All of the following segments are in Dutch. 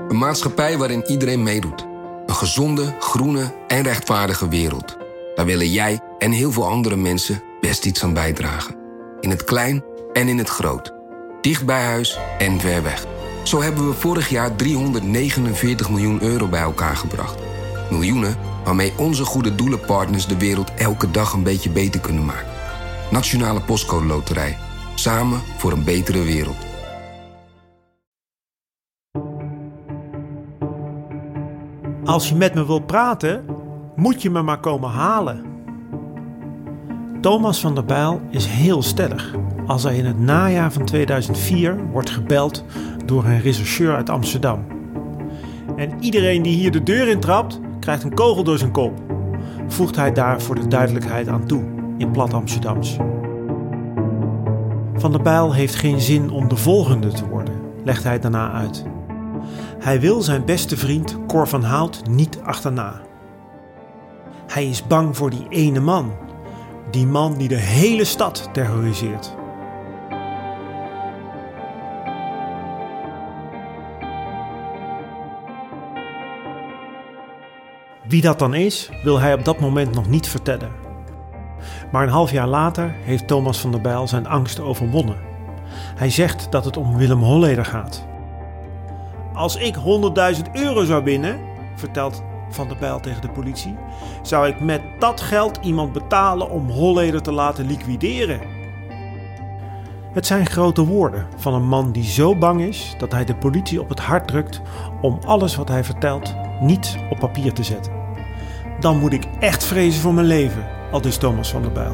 Een maatschappij waarin iedereen meedoet. Een gezonde, groene en rechtvaardige wereld. Daar willen jij en heel veel andere mensen best iets aan bijdragen. In het klein en in het groot. Dicht bij huis en ver weg. Zo hebben we vorig jaar 349 miljoen euro bij elkaar gebracht. Miljoenen waarmee onze goede doelenpartners de wereld elke dag een beetje beter kunnen maken. Nationale Postcode Loterij. Samen voor een betere wereld. Als je met me wilt praten, moet je me maar komen halen. Thomas van der Bijl is heel stellig als hij in het najaar van 2004 wordt gebeld door een rechercheur uit Amsterdam. En iedereen die hier de deur intrapt, krijgt een kogel door zijn kop, voegt hij daar voor de duidelijkheid aan toe in plat Amsterdams. Van der Bijl heeft geen zin om de volgende te worden, legt hij daarna uit. Hij wil zijn beste vriend Cor van Hout niet achterna. Hij is bang voor die ene man. Die man die de hele stad terroriseert. Wie dat dan is, wil hij op dat moment nog niet vertellen. Maar een half jaar later heeft Thomas van der Bijl zijn angst overwonnen. Hij zegt dat het om Willem Holleder gaat. Als ik 100.000 euro zou winnen, vertelt Van der Bijl tegen de politie, zou ik met dat geld iemand betalen om Holleder te laten liquideren. Het zijn grote woorden van een man die zo bang is dat hij de politie op het hart drukt om alles wat hij vertelt niet op papier te zetten. Dan moet ik echt vrezen voor mijn leven, aldus Thomas van der Bijl.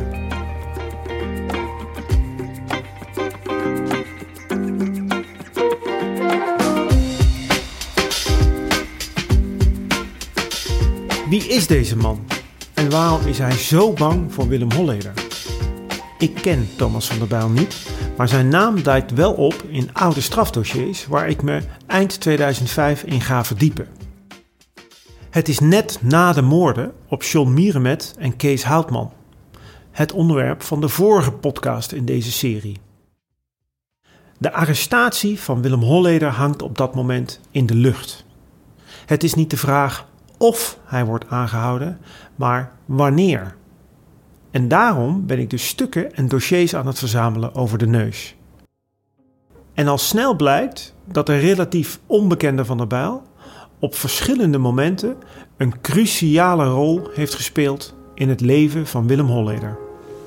Wie is deze man en waarom is hij zo bang voor Willem Holleder? Ik ken Thomas van der Bijl niet, maar zijn naam duikt wel op in oude strafdossiers waar ik me eind 2005 in ga verdiepen. Het is net na de moorden op John Mierenmet en Kees Houtman, het onderwerp van de vorige podcast in deze serie. De arrestatie van Willem Holleder hangt op dat moment in de lucht. Het is niet de vraag of hij wordt aangehouden, maar wanneer. En daarom ben ik dus stukken en dossiers aan het verzamelen over de neus. En al snel blijkt dat de relatief onbekende Van der Bijl op verschillende momenten een cruciale rol heeft gespeeld in het leven van Willem Holleder.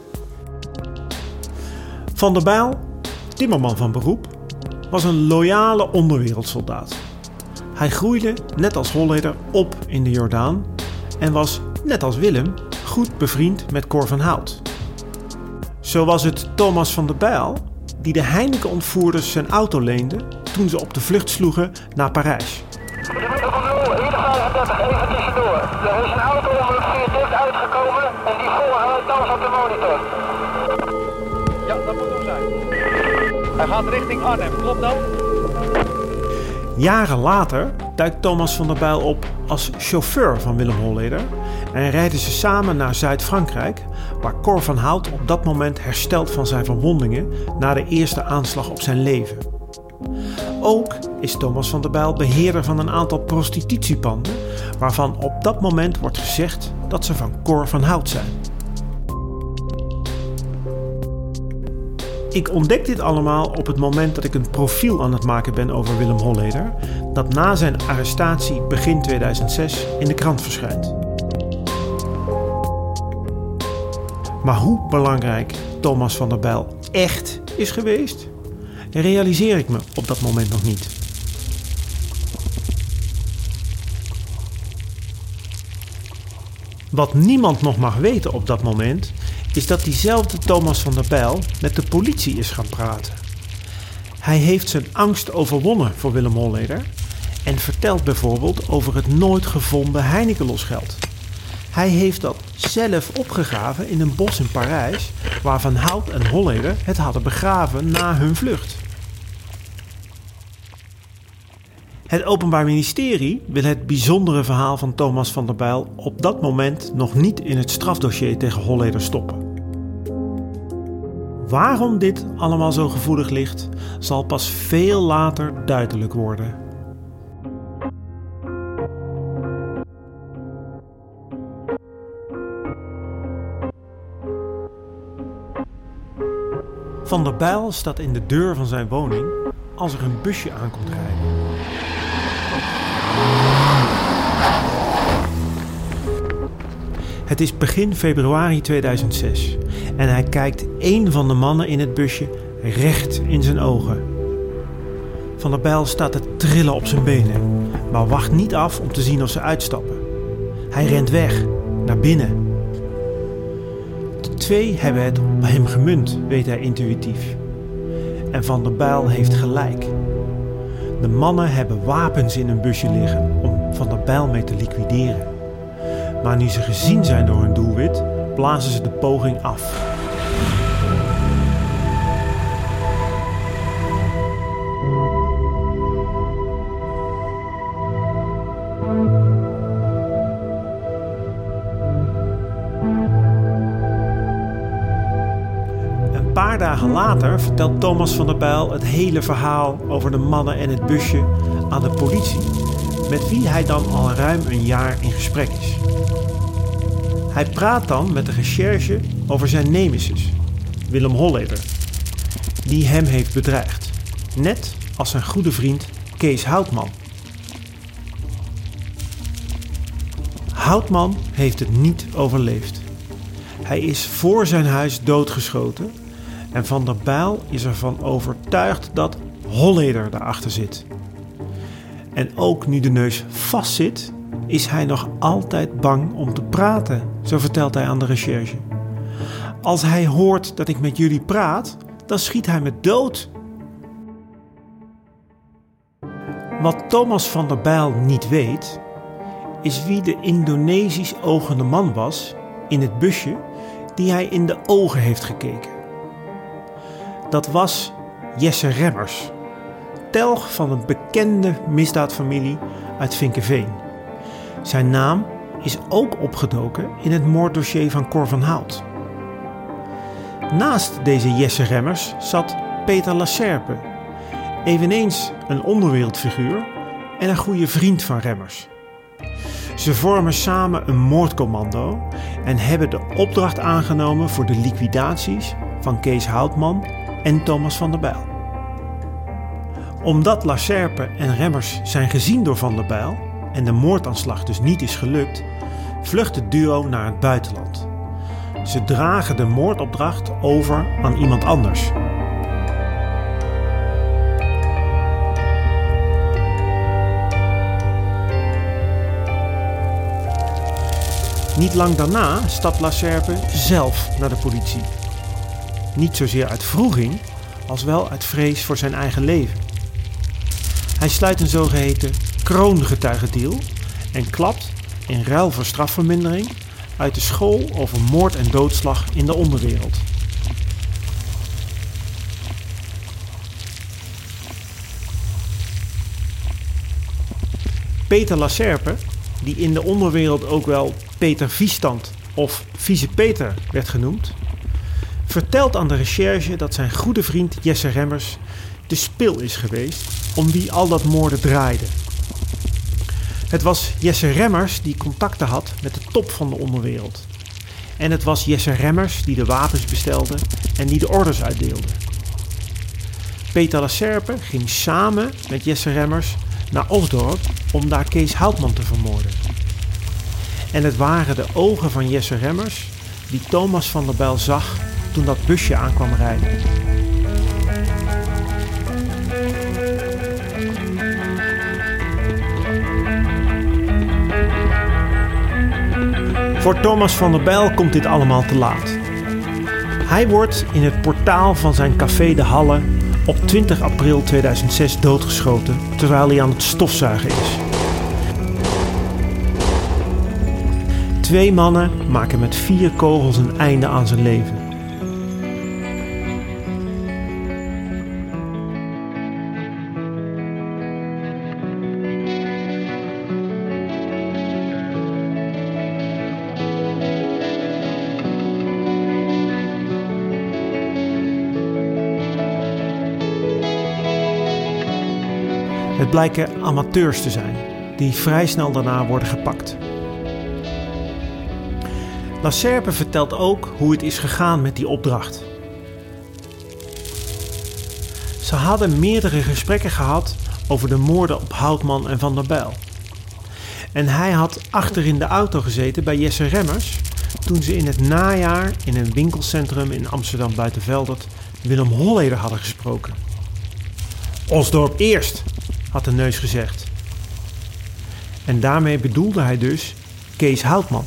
Van der Bijl, timmerman van beroep, was een loyale onderwereldsoldaat. Hij groeide, net als Holleder, op in de Jordaan en was, net als Willem, goed bevriend met Cor van Hout. Zo was het Thomas van der Bijl die de Heineken-ontvoerders zijn auto leende toen ze op de vlucht sloegen naar Parijs. Even tussendoor. Er is een auto onder het viaduct uitgekomen en die volgen thans op de monitor. Ja, dat moet hem zijn. Hij gaat richting Arnhem, klopt dat? Jaren later duikt Thomas van der Bijl op als chauffeur van Willem Holleder en rijden ze samen naar Zuid-Frankrijk, waar Cor van Hout op dat moment herstelt van zijn verwondingen na de eerste aanslag op zijn leven. Ook is Thomas van der Bijl beheerder van een aantal prostitutiepanden, waarvan op dat moment wordt gezegd dat ze van Cor van Hout zijn. Ik ontdek dit allemaal op het moment dat ik een profiel aan het maken ben over Willem Holleder, dat na zijn arrestatie begin 2006 in de krant verschijnt. Maar hoe belangrijk Thomas van der Bijl echt is geweest, realiseer ik me op dat moment nog niet. Wat niemand nog mag weten op dat moment, is dat diezelfde Thomas van der Bijl met de politie is gaan praten. Hij heeft zijn angst overwonnen voor Willem Holleder en vertelt bijvoorbeeld over het nooit gevonden Heineken-losgeld. Hij heeft dat zelf opgegraven in een bos in Parijs, waar Van Hout en Holleder het hadden begraven na hun vlucht. Het Openbaar Ministerie wil het bijzondere verhaal van Thomas van der Bijl op dat moment nog niet in het strafdossier tegen Holleder stoppen. Waarom dit allemaal zo gevoelig ligt, zal pas veel later duidelijk worden. Van der Bijl staat in de deur van zijn woning als er een busje aankomt rijden. Het is begin februari 2006 en hij kijkt één van de mannen in het busje recht in zijn ogen. Van der Bijl staat te trillen op zijn benen, maar wacht niet af om te zien of ze uitstappen. Hij rent weg, naar binnen. De twee hebben het op hem gemunt, weet hij intuïtief. En Van der Bijl heeft gelijk. De mannen hebben wapens in hun busje liggen om Van der Bijl mee te liquideren. Maar nu ze gezien zijn door hun doelwit, blazen ze de poging af. Een paar dagen later vertelt Thomas van der Bijl het hele verhaal over de mannen en het busje aan de politie, met wie hij dan al ruim een jaar in gesprek is. Hij praat dan met de recherche over zijn nemesis, Willem Holleder, die hem heeft bedreigd, net als zijn goede vriend Kees Houtman. Houtman heeft het niet overleefd. Hij is voor zijn huis doodgeschoten en Van der Bijl is ervan overtuigd dat Holleder daarachter zit. En ook nu de neus vastzit, is hij nog altijd bang om te praten, zo vertelt hij aan de recherche. Als hij hoort dat ik met jullie praat, dan schiet hij me dood. Wat Thomas van der Bijl niet weet, is wie de Indonesisch ogende man was in het busje die hij in de ogen heeft gekeken. Dat was Jesse Remmers, telg van een bekende misdaadfamilie uit Vinkeveen. Zijn naam is ook opgedoken in het moorddossier van Cor van Hout. Naast deze Jesse Remmers zat Peter Lacerpe, eveneens een onderwereldfiguur en een goede vriend van Remmers. Ze vormen samen een moordcommando en hebben de opdracht aangenomen voor de liquidaties van Kees Houtman en Thomas van der Bijl. Omdat Lacerpe en Remmers zijn gezien door Van der Bijl en de moordaanslag dus niet is gelukt, vlucht het duo naar het buitenland. Ze dragen de moordopdracht over aan iemand anders. Niet lang daarna stapt Lacerpe zelf naar de politie. Niet zozeer uit wroeging, als wel uit vrees voor zijn eigen leven. Hij sluit een zogeheten kroongetuigendeal en klapt, in ruil voor strafvermindering, uit de school over moord en doodslag in de onderwereld. Peter Lacerpe, die in de onderwereld ook wel Peter Viestand of Vieze Peter werd genoemd, vertelt aan de recherche dat zijn goede vriend Jesse Remmers de spil is geweest om wie al dat moorden draaide. Het was Jesse Remmers die contacten had met de top van de onderwereld. En het was Jesse Remmers die de wapens bestelde en die de orders uitdeelde. Peter Lacerpe ging samen met Jesse Remmers naar Osdorp om daar Kees Houtman te vermoorden. En het waren de ogen van Jesse Remmers die Thomas van der Bijl zag toen dat busje aankwam rijden. Voor Thomas van der Bijl komt dit allemaal te laat. Hij wordt in het portaal van zijn café De Halle op 20 april 2006 doodgeschoten terwijl hij aan het stofzuigen is. 2 mannen maken met 4 kogels een einde aan zijn leven. Het blijken amateurs te zijn, die vrij snel daarna worden gepakt. Lacerpe vertelt ook hoe het is gegaan met die opdracht. Ze hadden meerdere gesprekken gehad over de moorden op Houtman en Van der Bijl. En hij had achter in de auto gezeten bij Jesse Remmers toen ze in het najaar in een winkelcentrum in Amsterdam Buitenveldert Willem Holleder hadden gesproken. Osdorp eerst, had de neus gezegd. En daarmee bedoelde hij dus Kees Houtman.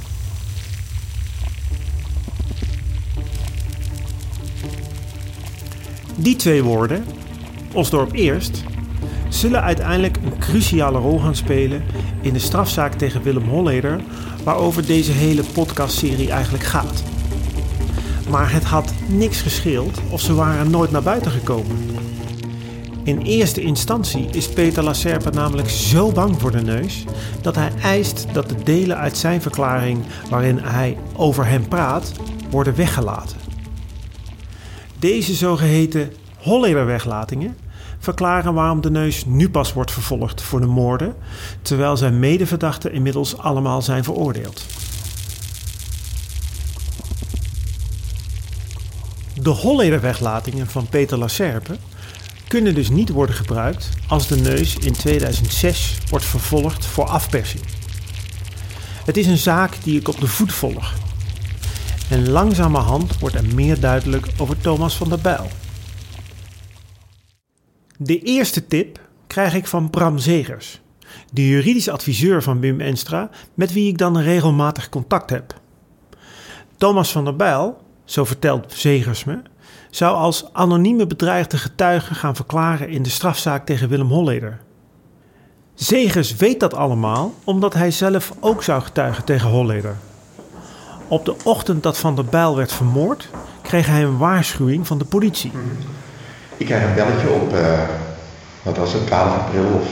Die twee woorden, Osdorp eerst, zullen uiteindelijk een cruciale rol gaan spelen in de strafzaak tegen Willem Holleder, waarover deze hele podcastserie eigenlijk gaat. Maar het had niks gescheeld of ze waren nooit naar buiten gekomen. In eerste instantie is Peter Lacerpe namelijk zo bang voor de neus dat hij eist dat de delen uit zijn verklaring waarin hij over hem praat worden weggelaten. Deze zogeheten Holleder-weglatingen verklaren waarom de neus nu pas wordt vervolgd voor de moorden, terwijl zijn medeverdachten inmiddels allemaal zijn veroordeeld. De Holleder-weglatingen van Peter Lacerpe kunnen dus niet worden gebruikt als de neus in 2006 wordt vervolgd voor afpersing. Het is een zaak die ik op de voet volg. En langzamerhand wordt er meer duidelijk over Thomas van der Bijl. De eerste tip krijg ik van Bram Zegers, de juridisch adviseur van Wim Enstra, met wie ik dan regelmatig contact heb. Thomas van der Bijl, zo vertelt Zegers me, zou als anonieme bedreigde getuige gaan verklaren in de strafzaak tegen Willem Holleder. Zegers weet dat allemaal omdat hij zelf ook zou getuigen tegen Holleder. Op de ochtend dat Van der Bijl werd vermoord, kreeg hij een waarschuwing van de politie. Ik krijg een belletje op, 12 april of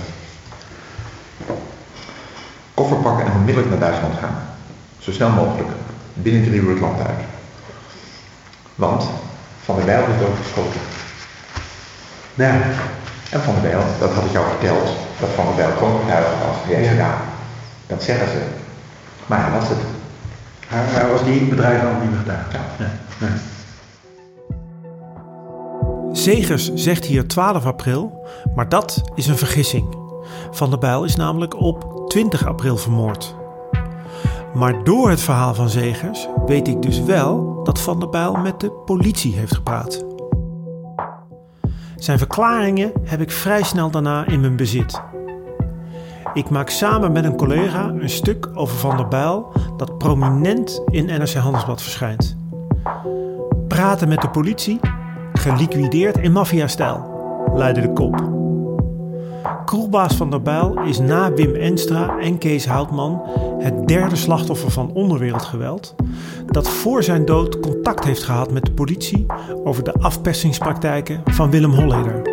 koffer pakken en onmiddellijk naar Duitsland gaan. Zo snel mogelijk, binnen 3 uur het land uit. Want Van der Bijl is doodgeschoten. Nou ja, en Van der Bijl, dat had ik jou verteld, dat Van der Bijl gewoon getuige was. Ja, gedaan. Dat zeggen ze. Maar hij was het. Hij was die bedrijf al niet getuige. Ja. Nee. Zegers zegt hier 12 april, maar dat is een vergissing. Van der Bijl is namelijk op 20 april vermoord. Maar door het verhaal van Zegers weet ik dus wel dat Van der Bijl met de politie heeft gepraat. Zijn verklaringen heb ik vrij snel daarna in mijn bezit. Ik maak samen met een collega een stuk over Van der Bijl dat prominent in NRC Handelsblad verschijnt. Praten met de politie, geliquideerd in maffia-stijl, luidde de kop. Kroegbaas Van der Bijl is na Wim Enstra en Kees Houtman het derde slachtoffer van onderwereldgeweld dat voor zijn dood contact heeft gehad met de politie over de afpersingspraktijken van Willem Holleder.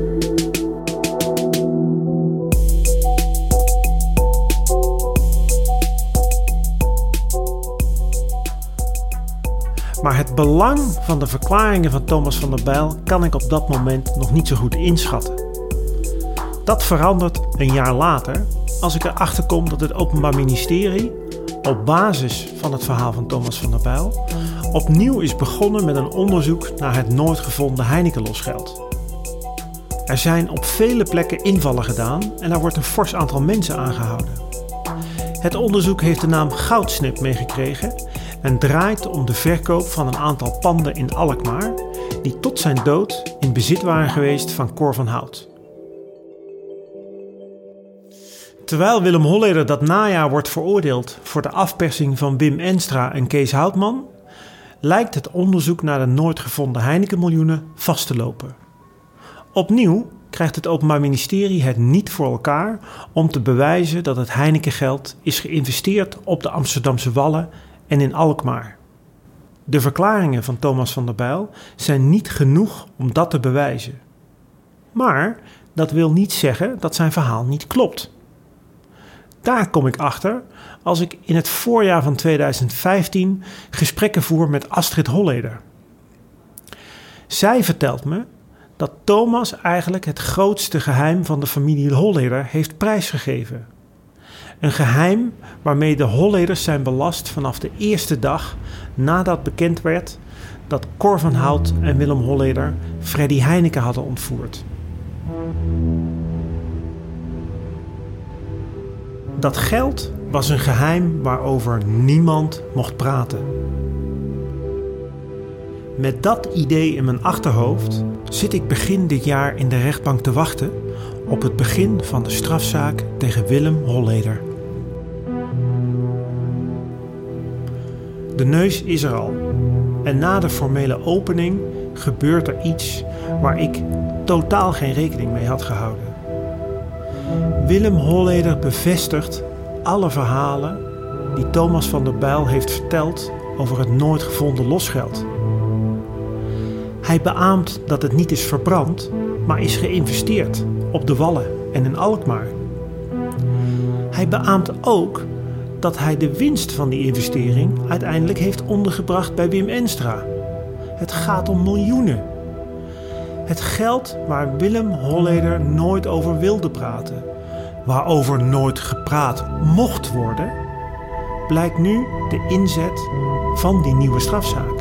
Maar het belang van de verklaringen van Thomas van der Bijl kan ik op dat moment nog niet zo goed inschatten. Dat verandert een jaar later als ik erachter kom dat het Openbaar Ministerie, op basis van het verhaal van Thomas van der Bijl, opnieuw is begonnen met een onderzoek naar het nooit gevonden Heineken-losgeld. Er zijn op vele plekken invallen gedaan en er wordt een fors aantal mensen aangehouden. Het onderzoek heeft de naam Goudsnip meegekregen en draait om de verkoop van een aantal panden in Alkmaar die tot zijn dood in bezit waren geweest van Cor van Hout. Terwijl Willem Holleder dat najaar wordt veroordeeld voor de afpersing van Wim Enstra en Kees Houtman, lijkt het onderzoek naar de nooit gevonden Heineken-miljoenen vast te lopen. Opnieuw krijgt het Openbaar Ministerie het niet voor elkaar om te bewijzen dat het Heineken-geld is geïnvesteerd op de Amsterdamse Wallen en in Alkmaar. De verklaringen van Thomas van der Bijl zijn niet genoeg om dat te bewijzen. Maar dat wil niet zeggen dat zijn verhaal niet klopt. Daar kom ik achter als ik in het voorjaar van 2015 gesprekken voer met Astrid Holleder. Zij vertelt me dat Thomas eigenlijk het grootste geheim van de familie Holleder heeft prijsgegeven. Een geheim waarmee de Holleders zijn belast vanaf de eerste dag nadat bekend werd dat Cor van Hout en Willem Holleder Freddy Heineke hadden ontvoerd. Dat geld was een geheim waarover niemand mocht praten. Met dat idee in mijn achterhoofd zit ik begin dit jaar in de rechtbank te wachten op het begin van de strafzaak tegen Willem Holleder. De neus is er al en na de formele opening gebeurt er iets waar ik totaal geen rekening mee had gehouden. Willem Holleder bevestigt alle verhalen die Thomas van der Bijl heeft verteld over het nooit gevonden losgeld. Hij beaamt dat het niet is verbrand, maar is geïnvesteerd op de Wallen en in Alkmaar. Hij beaamt ook dat hij de winst van die investering uiteindelijk heeft ondergebracht bij Wim Enstra. Het gaat om miljoenen. Het geld waar Willem Holleder nooit over wilde praten, waarover nooit gepraat mocht worden, blijkt nu de inzet van die nieuwe strafzaak.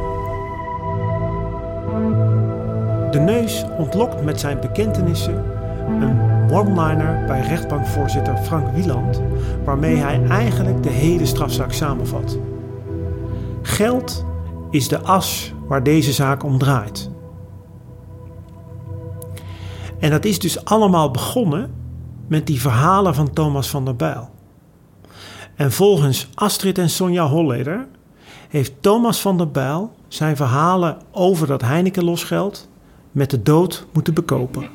De neus ontlokt met zijn bekentenissen een one-liner bij rechtbankvoorzitter Frank Wieland, waarmee hij eigenlijk de hele strafzaak samenvat. Geld is de as waar deze zaak om draait. En dat is dus allemaal begonnen met die verhalen van Thomas van der Bijl. En volgens Astrid en Sonja Holleder heeft Thomas van der Bijl zijn verhalen over dat Heineken-losgeld met de dood moeten bekopen.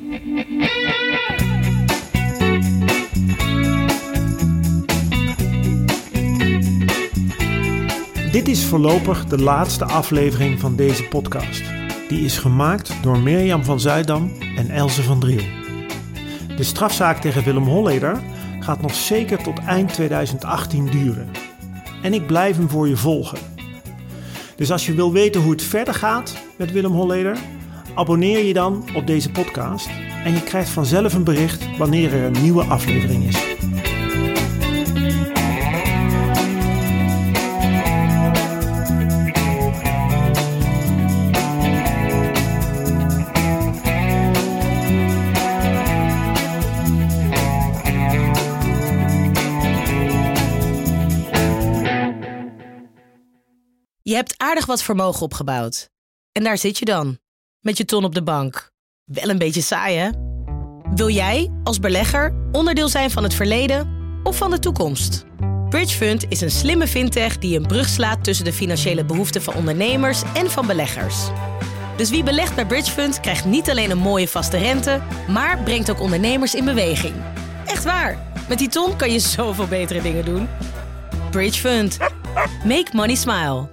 Dit is voorlopig de laatste aflevering van deze podcast. Die is gemaakt door Mirjam van Zuidam en Else van Driel. De strafzaak tegen Willem Holleder gaat nog zeker tot eind 2018 duren. En ik blijf hem voor je volgen. Dus als je wil weten hoe het verder gaat met Willem Holleder, abonneer je dan op deze podcast en je krijgt vanzelf een bericht wanneer er een nieuwe aflevering is. Je hebt aardig wat vermogen opgebouwd. En daar zit je dan, met je ton op de bank. Wel een beetje saai, hè? Wil jij, als belegger, onderdeel zijn van het verleden of van de toekomst? Bridgefund is een slimme fintech die een brug slaat tussen de financiële behoeften van ondernemers en van beleggers. Dus wie belegt bij Bridgefund krijgt niet alleen een mooie vaste rente, maar brengt ook ondernemers in beweging. Echt waar, met die ton kan je zoveel betere dingen doen. Bridgefund. Make money smile.